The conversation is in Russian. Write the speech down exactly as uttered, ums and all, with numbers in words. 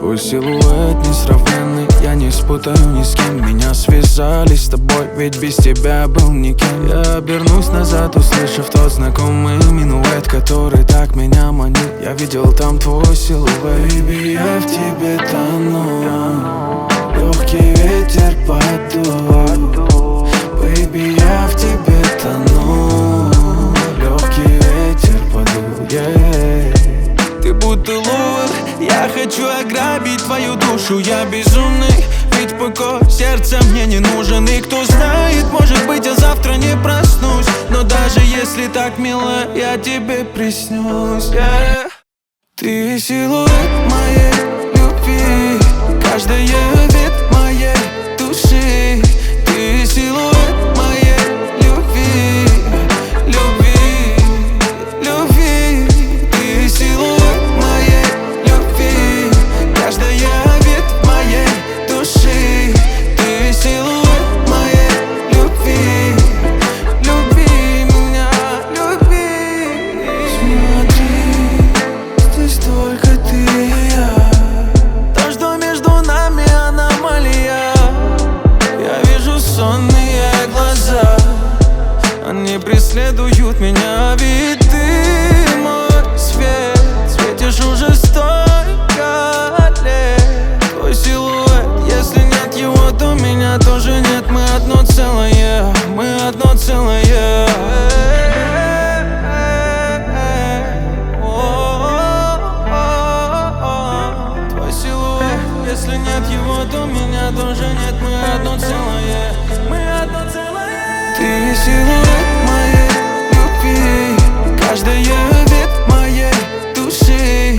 Твой силуэт несравненный, я не спутаю ни с кем. Меня связали с тобой, ведь без тебя был никем. Я обернусь назад, услышав тот знакомый минуэт, который так меня манил. Я видел там твой силуэт. Baby, я в тебе тону, легкий ветер подул. Baby, я в тебе тону, легкий ветер подул, yeah. Ты будто лук, я хочу ограбить твою душу. Я безумный, ведь покой сердца мне не нужен. И кто знает, может быть, я завтра не проснусь. Но даже если так мило, я тебе приснюсь, yeah. Ты силуэт моей любви, каждая вид моей души. Ты силуэт моей любви, любви, любви. Ты силуэт моей любви, каждая вид моей души. Ты силуэт моей любви, люби меня, люби. Смотри, здесь только ты и я. То, что между нами аномалия. Я вижу сонные глаза, они преследуют меня, ведь ты мой свет. Светишь уже столько лет. Твой силуэт, если нет его, то меня тоже нет. Мы одно целое, мы одно целое. Твой силуэт, если нет его, то меня тоже нет. Мы одно целое, мы одно целое. Ты силуэт моей любви, каждая вид моей души.